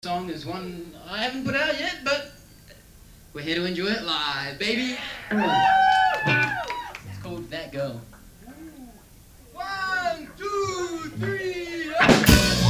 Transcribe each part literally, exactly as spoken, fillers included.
Song is one I haven't put out yet, but we're here to enjoy it live, baby. It's called That Girl. One, two, three, up.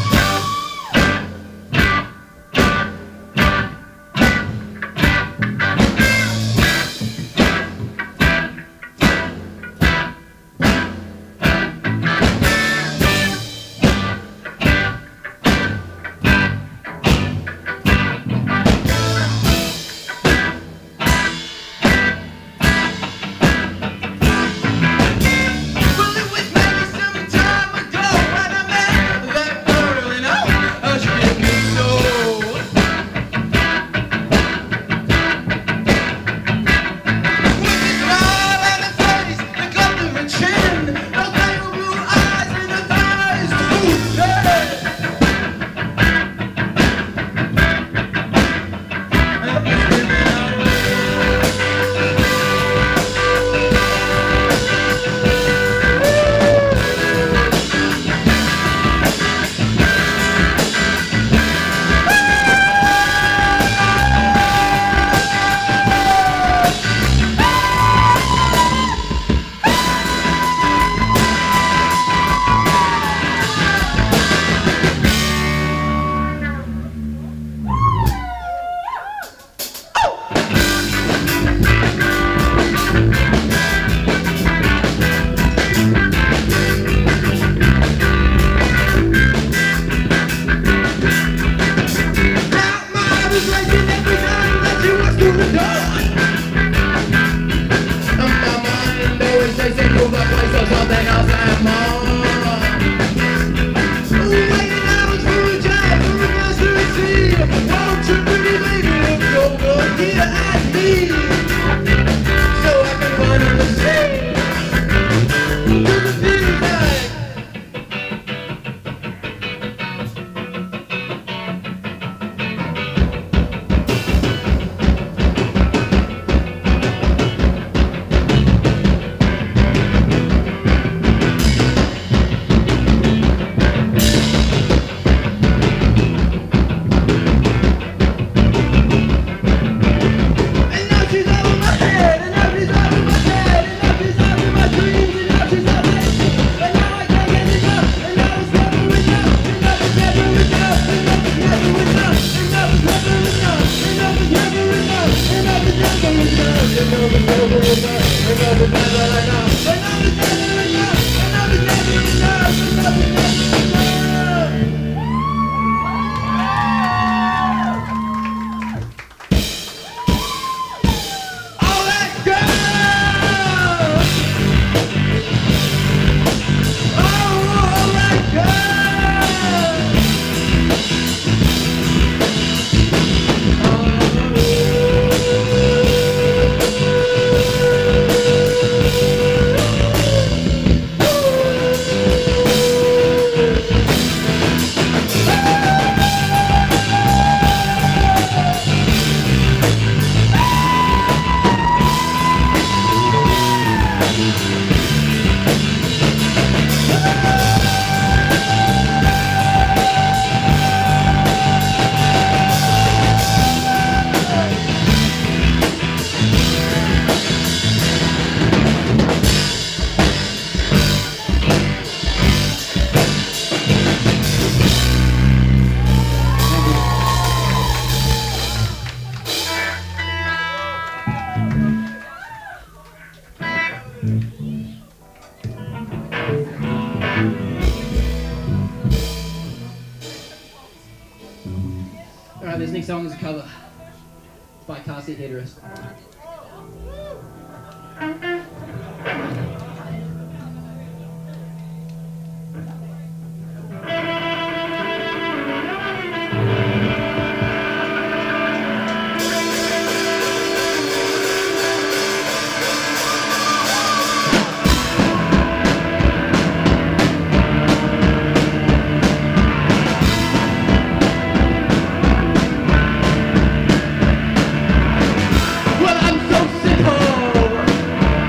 Alright, this next song is a cover. It's by Car Seat Headrest. Well, I'm so simple.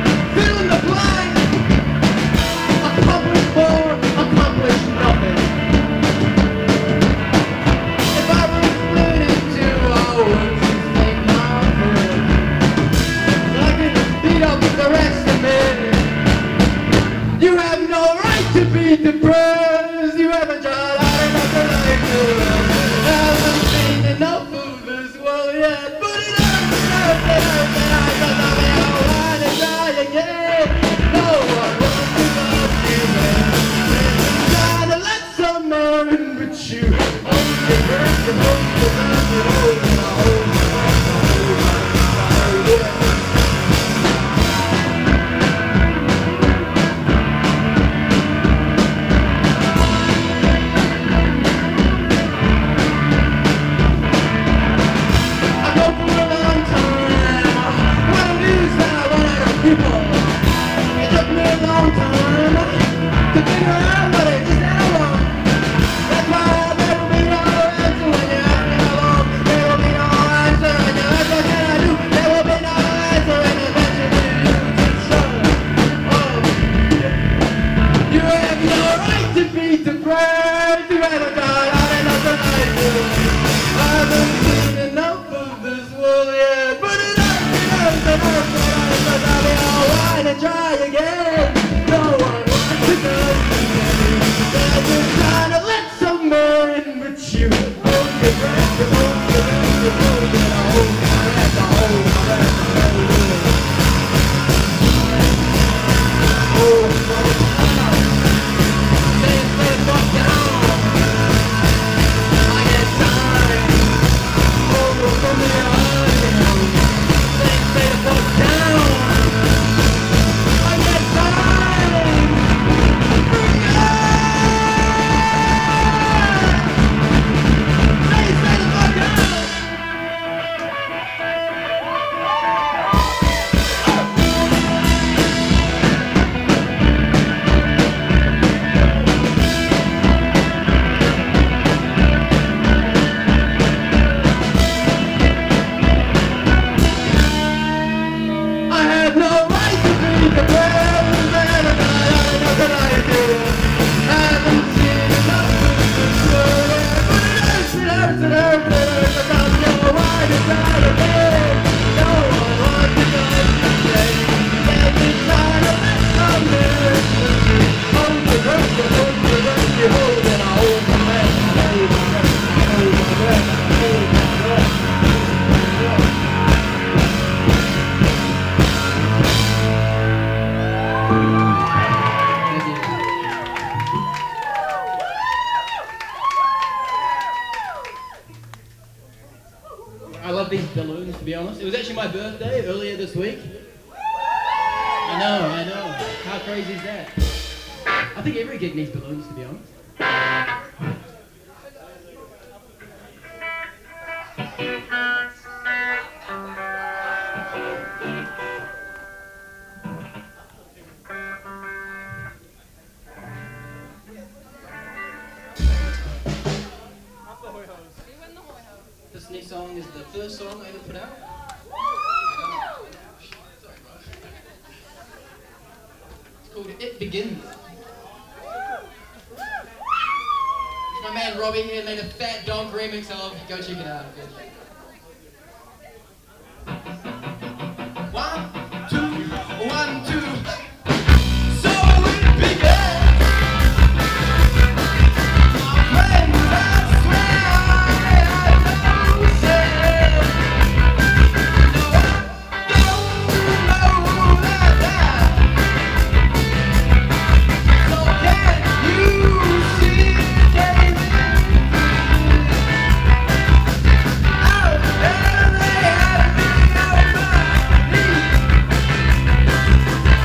I love these balloons, to be honest. It was actually my birthday earlier this week. I know, I know. How crazy is that? I think every gig needs balloons, to be honest. This next song is the first song I ever put out. It's called It Begins. My man Robbie here made a fat donk remix of. Go check it out. Go check it out. One, two, one, two. So it began. My friends, I swear I know said. No, I don't know that. So can you see it? Out there they had me out my knees.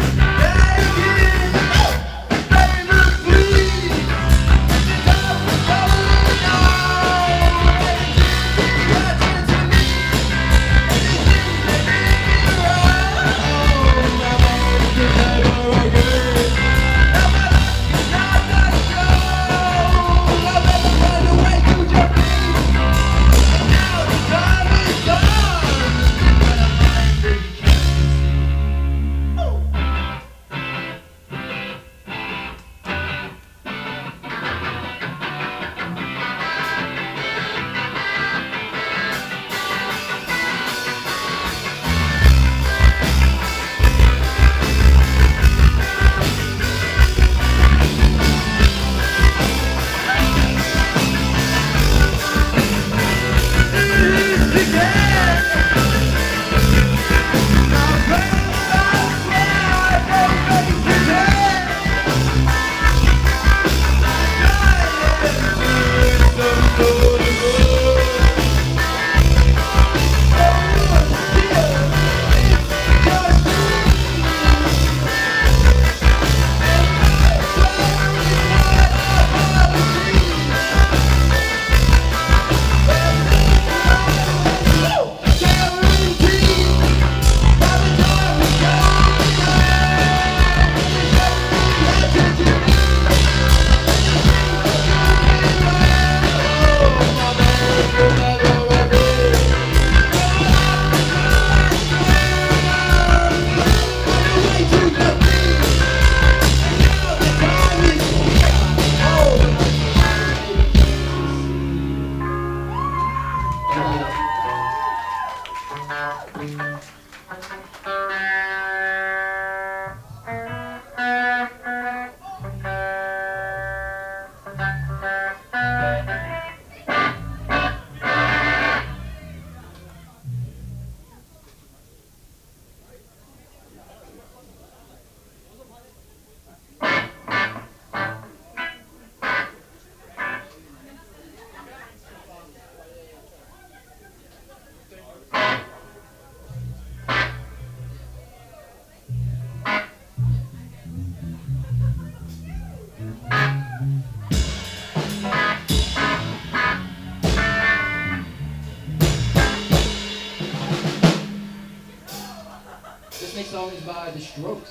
This next song is by The Strokes.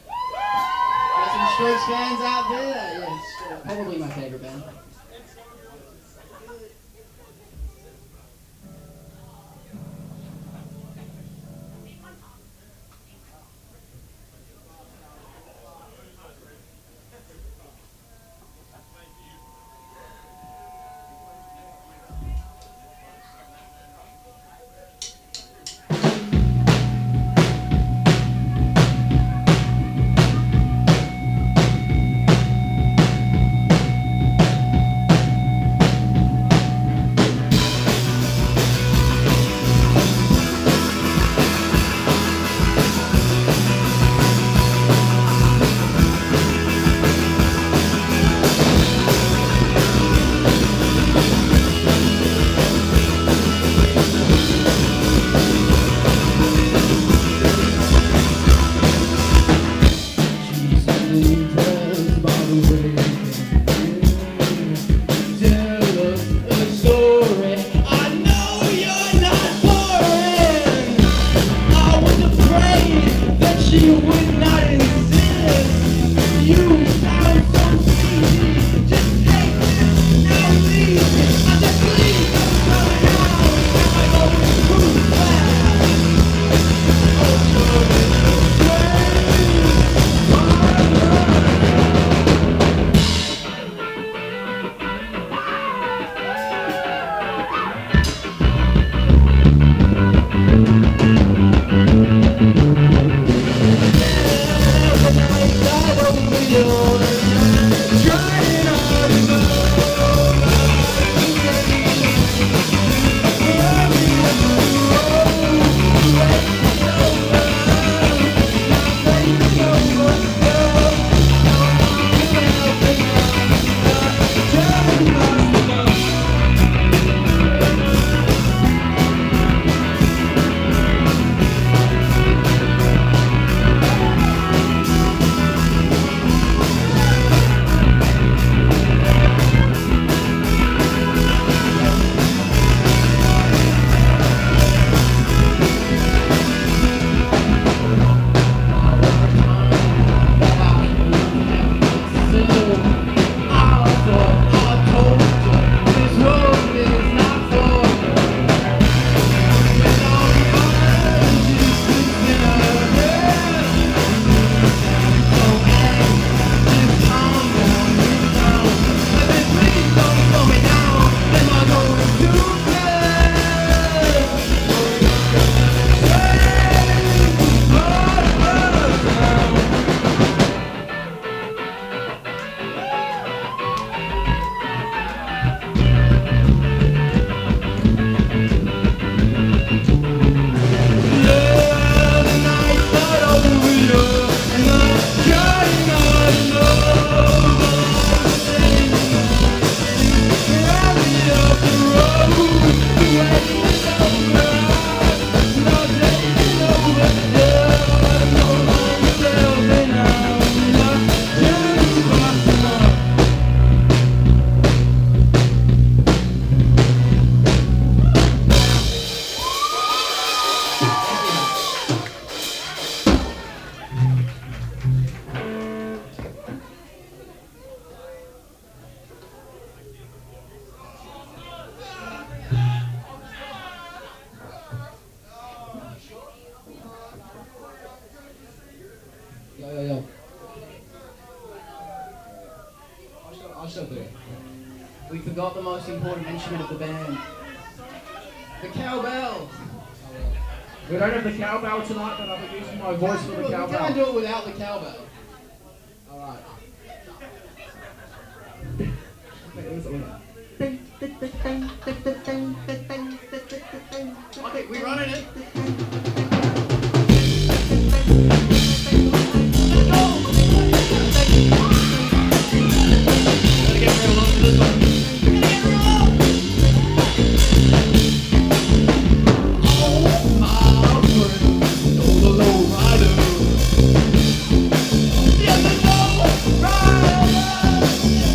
Got some Strokes fans out there? Yeah, it's probably my favorite band. forgot the most important instrument of the band. The cowbell. We don't have the cowbell tonight, but I'll be using my voice for the We can't cowbell. do it without the cowbell. Alright. Okay, we running it. Gotta get real low for this one. Gotta get real low. Oh, my friend, oh, the low rider. Yeah, the low rider.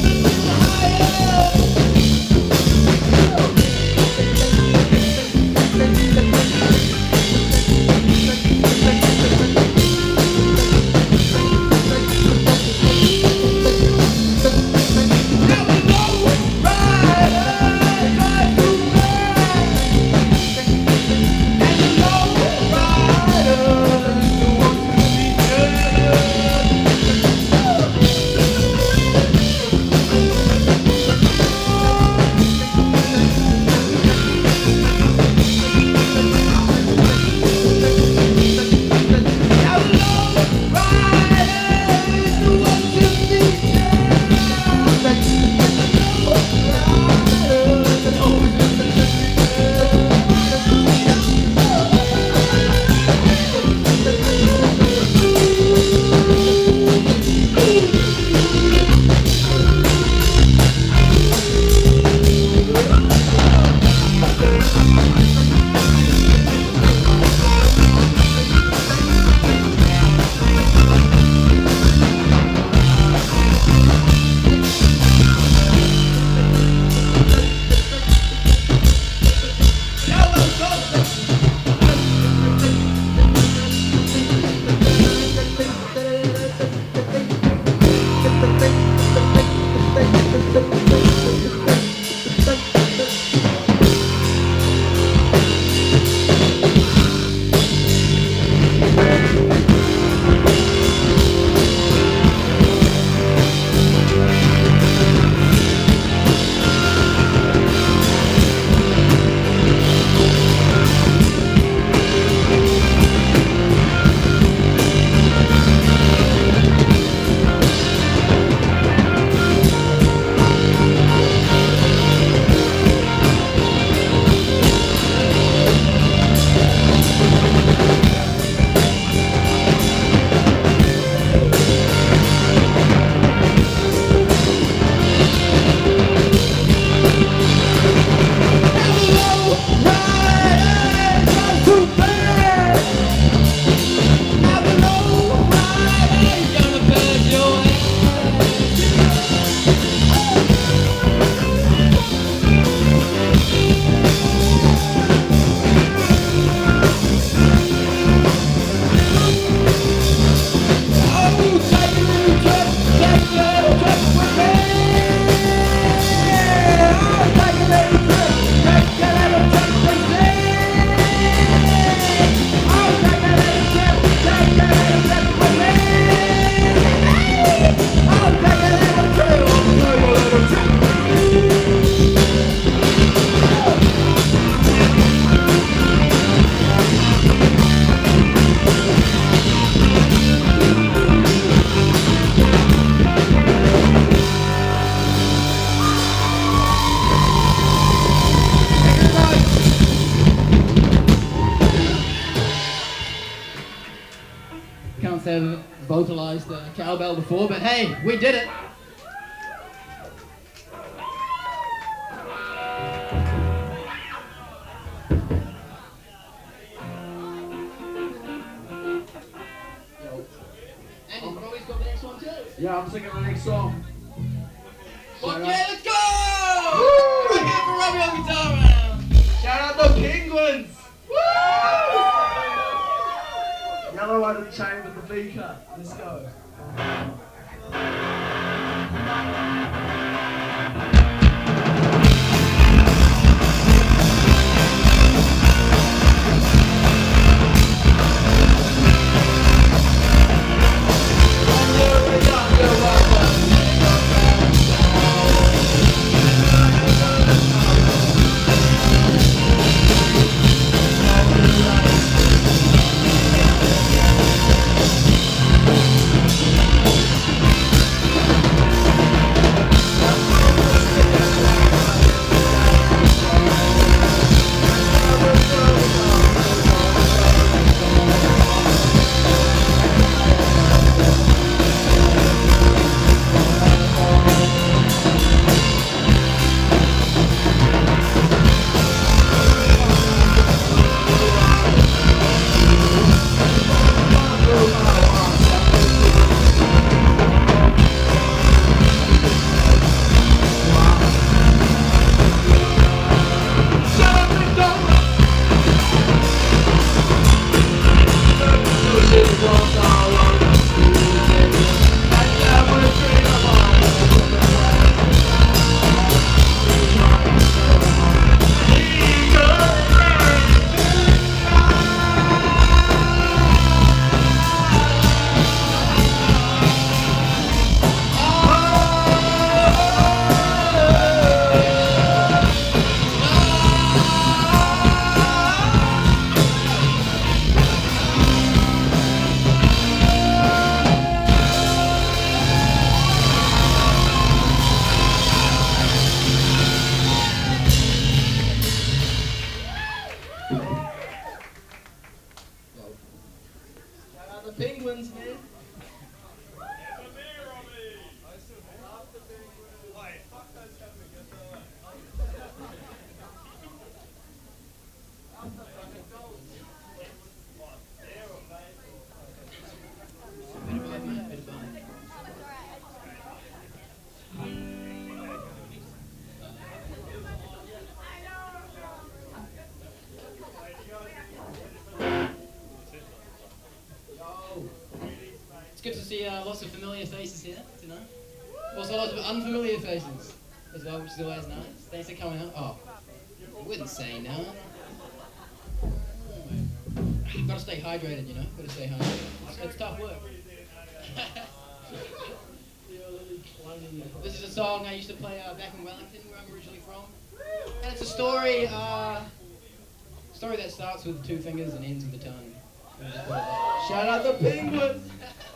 Can't say I've vocalized the cowbell before, but hey, we did it. And you've always got the next one too. Yeah, I'm singing the next song. Fuck yeah, let's go! Right here for Robbie on guitar, man. Shout out the Penguins! Woo! Yellow out of the chain with the V cut. Let's go. Shout out the Penguins, man. It's good to see uh, lots of familiar faces here tonight. Also lots of unfamiliar faces as well, which is always nice. Thanks for coming out. Oh, I wouldn't say no. Gotta stay hydrated, you know. Gotta stay hydrated. It's, it's tough work. This is a song I used to play uh, back in Wellington, where I'm originally from. And it's a story, uh, story that starts with two fingers and ends with a tongue. Shout out the Penguins!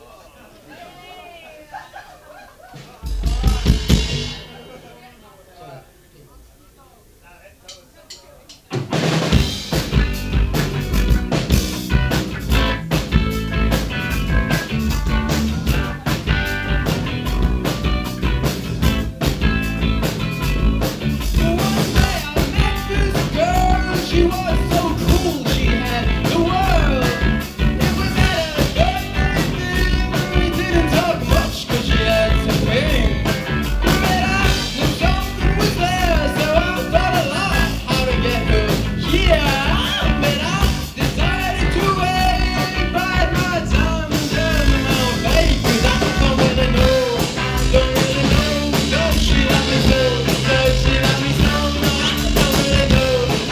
She was so cool, she had the world. It was at a birthday thing. We didn't talk much cause she had some pain. But I knew something was there, so I thought a lot how to get her here. But I decided to wait, bide my time and turn my face. Cause I don't really know, don't really know. Does she love me so? Does she love me so? No, I don't really know.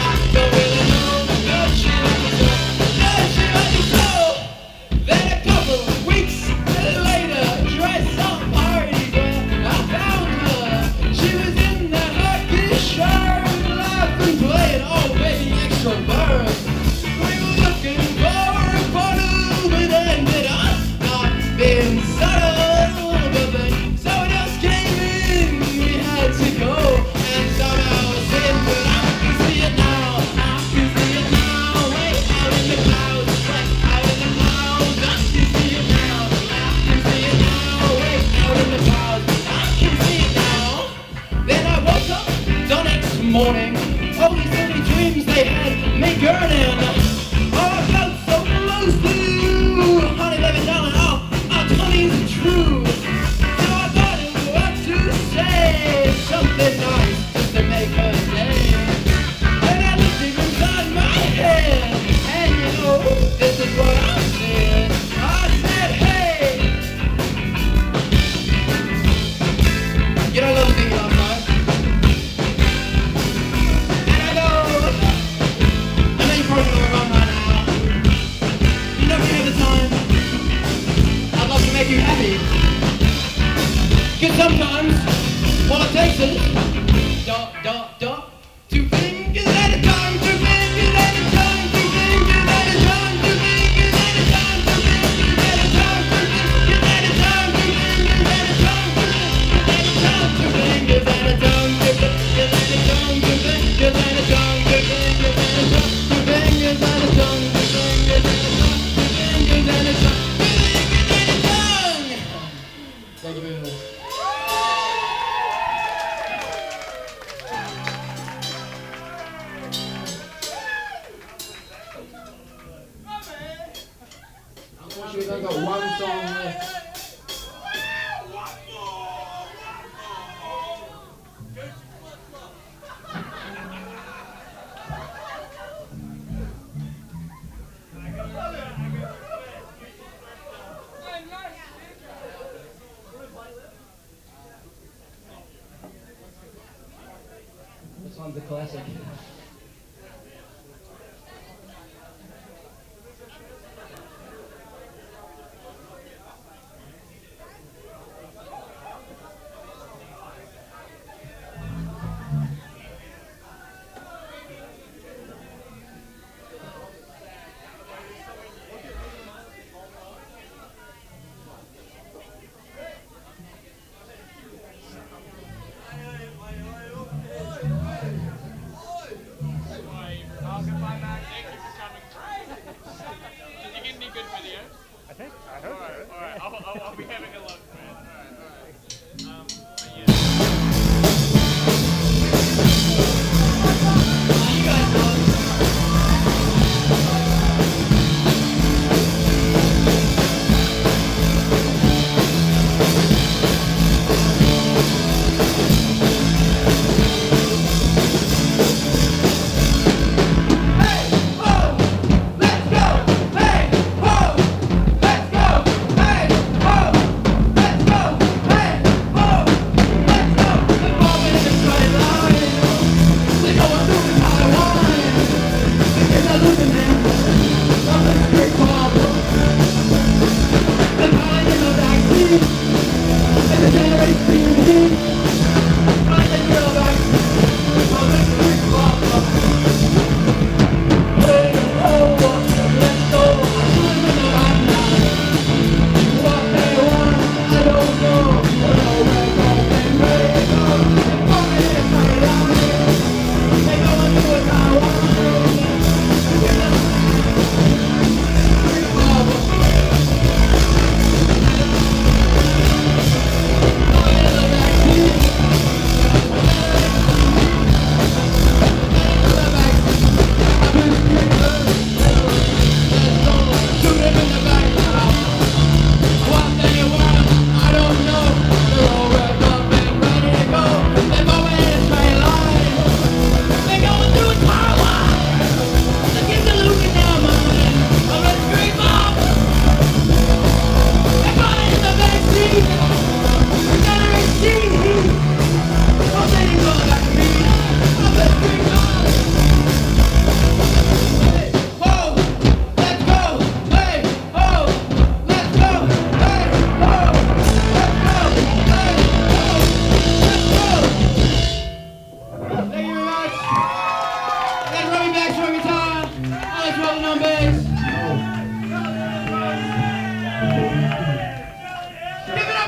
Morning, all these silly dreams they had me yearning. Oh, I felt so close to you, honey, baby, darling. Oh, our twenties are true. So I thought it was worth to say something nice just to make her stay. And I looked deep inside my head, and you know this is what I said. I said, hey, you know, I love thinking last night. Make you happy. Cause sometimes all it takes is dot, dot, dot, two fingers at a time, two fingers at a time, two fingers at a time, two fingers at a time, two fingers at a time, two fingers at a time, two fingers at a time, two fingers at a time, two fingers at a time, two fingers at a time, two fingers at a time, two fingers at a time, two fingers at a time, two fingers at a time, two fingers at a time. Thank you very much. Unfortunately, we've only got one song left. This one's a classic.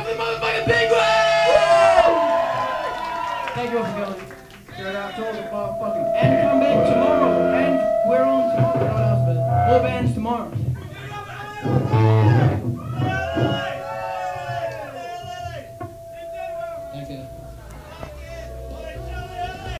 up for the motherfucking Penguins! Thank you all for coming. Shout out to all the motherfucking